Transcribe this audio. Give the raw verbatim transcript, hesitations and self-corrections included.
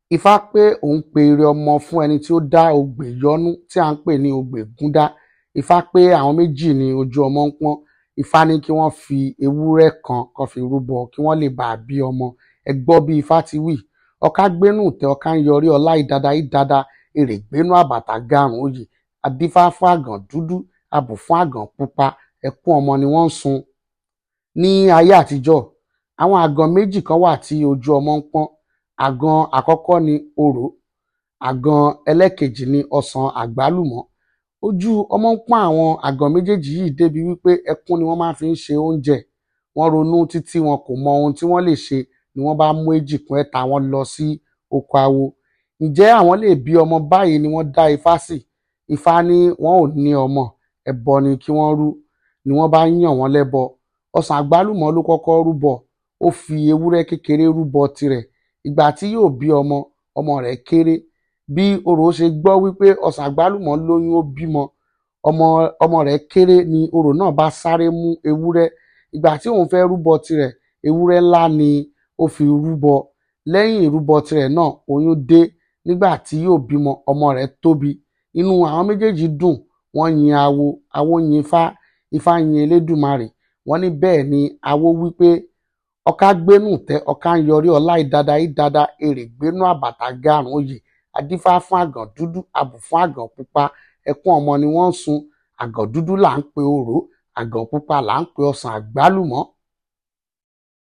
Ifá pé òun pe ire ọmọ fún ẹni tí ó dá ogbè yọ́nú tí à ń pè ní ogbè gúndá. Ifá pé àwọn méjì ní ojú ọmọ ń pọ́n. Ifá ní kí wọ́n fi ewúrẹ́ kan kan fi rúbọ kí wọ́n lè bá a bí ọmọ. Ẹ gbọ́ bí Ifá ti wí: ọ̀ká gbénú ìtẹ́ ọ̀ká ń yọrí ọlá ìdada ìdada èrè gbénú àbàtà garùn oyè. Adífá fún àgàn dúdú abù fún àgàn pupa ẹkún ọmọ ni wọ́n ń sun. Ní ayé àtijọ́, àwọn àgàn méjì kan wà tí ojú ọmọ ń pọ́n. Àgàn àkọ́kọ́ ni orò, àgàn ẹlẹ́kejì ni ọsàn àgbálùmọ́. Ojú ọmọ ń pọ́n àwọn àgàn méjèèjì yìí débi wípé ẹkún ni wọ́n máa fi ń ṣe oúnjẹ. Wọ́n ronú títí wọn kò mọ ohun tí wọ́n lè ṣe ni wọ́n bá mú èjì kún ẹ̀ta wọn lọ sí oko awo. Ǹjẹ́ àwọn lè bí ọmọ báyìí ni wọ́n dá Ifá sí. Ifá ní wọn ò ní ọmọ, ẹbọ ni kí wọ́n rú, ni wọ́n bá yàn wọ́n lẹ́bọ. Ọsàn àgbálùmọ́ ló kọ́kọ́ rúbọ, ó fi ewúrẹ́ kékeré rúbọ tirẹ̀. Ìgbà tí yóò bí ọmọ, ọmọ rẹ̀ kéré. Bí orò ṣe gbọ́ wípé ọsàn àgbálùmọ́ lóyún ó bímọ, ọmọ ọmọ rẹ̀ kéré ni orò náà bá sáré mú ewúrẹ́. Ìgbà tí òun fẹ́ rúbọ tirẹ̀, ewúrẹ́ ńlá ni ó fi rúbọ. Lẹ́yìn ìrúbọ tirẹ̀ náà, oyún dé. Nígbà tí yóò bímọ, ọmọ rẹ̀ tóbi. Inú àwọn méjèèjì dùn, wọ́n yin awo, awo yin Ifá, Ifá yin Elédùmarè. Wọ́n ní bẹ́ẹ̀ ni awo wípé ọ̀ká gbénú ìtẹ́ ọ̀ká ń yọrí ọlá ìdada ìdada èrè gbénú àbàtà garùn oyè. Adífá fún àgàn dúdú abù fún àgàn pupa ẹkún ọmọ ni wọ́n ń sun. Àgàn dúdú là ń pe orò, àgàn pupa là ń pe ọsàn àgbálùmọ́.